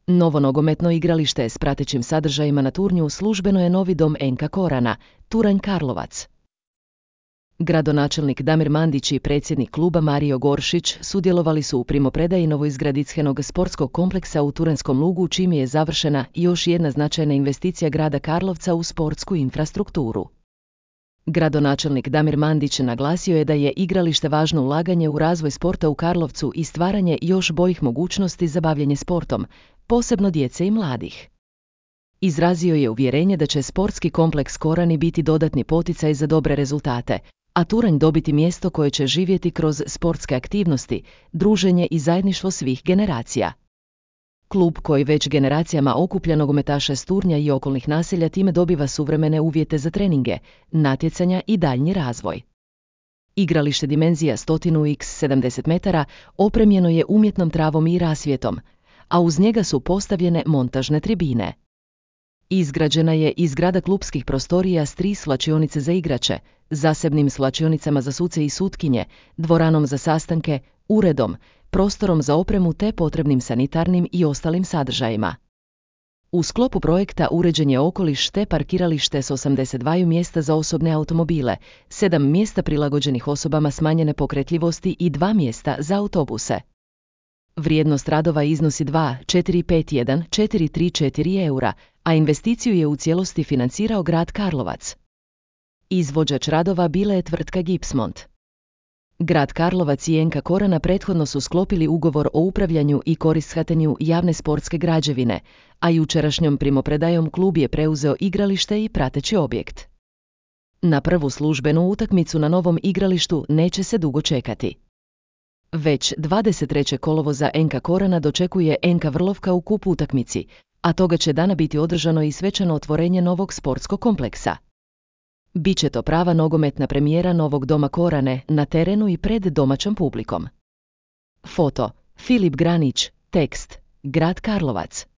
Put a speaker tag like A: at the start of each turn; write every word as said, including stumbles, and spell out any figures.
A: Novo nogometno igralište s pratećim sadržajima na Turnju službeno je novi dom Enka Korana, Turanj Karlovac. Gradonačelnik Damir Mandić i predsjednik kluba Mario Goršić sudjelovali su u primopredaji novoizgradishenog sportskog kompleksa u Turanskom Lugu, čime je završena još jedna značajna investicija grada Karlovca u sportsku infrastrukturu. Gradonačelnik Damir Mandić naglasio je da je igralište važno ulaganje u razvoj sporta u Karlovcu i stvaranje još boljih mogućnosti za bavljenje sportom, posebno djece i mladih. Izrazio je uvjerenje da će sportski kompleks Korani biti dodatni poticaj za dobre rezultate, a Turanj dobiti mjesto koje će živjeti kroz sportske aktivnosti, druženje i zajedništvo svih generacija. Klub koji već generacijama okuplja nogometaše s Turnja i okolnih naselja time dobiva suvremene uvjete za treninge, natjecanja i daljnji razvoj. Igralište dimenzija sto por sedamdeset metara opremljeno je umjetnom travom i rasvjetom, a uz njega su postavljene montažne tribine. Izgrađena je i zgrada klupskih prostorija s tri svlačionice za igrače, zasebnim svlačionicama za suce i sutkinje, dvoranom za sastanke, uredom, prostorom za opremu te potrebnim sanitarnim i ostalim sadržajima. U sklopu projekta uređen je okoliš te parkiralište s osamdeset dva mjesta za osobne automobile, sedam mjesta prilagođenih osobama smanjene pokretljivosti i dva mjesta za autobuse. Vrijednost radova iznosi dva četiri pet jedan četiri tri četiri eura, a investiciju je u cijelosti financirao grad Karlovac. Izvođač radova bila je tvrtka Gipsmont. Grad Karlovac i Enka Korana prethodno su sklopili ugovor o upravljanju i korishatenju javne sportske građevine, a jučerašnjom primopredajom klub je preuzeo igralište i prateći objekt. Na prvu službenu utakmicu na novom igralištu neće se dugo čekati. Već dvadeset trećeg kolovoza Enka Korana dočekuje Enka Vrlovka u kup utakmici, a toga će dana biti održano i svečano otvorenje novog sportskog kompleksa. Biće to prava nogometna premijera novog doma Korane na terenu i pred domaćom publikom. Foto: Filip Granić, tekst: Grad Karlovac.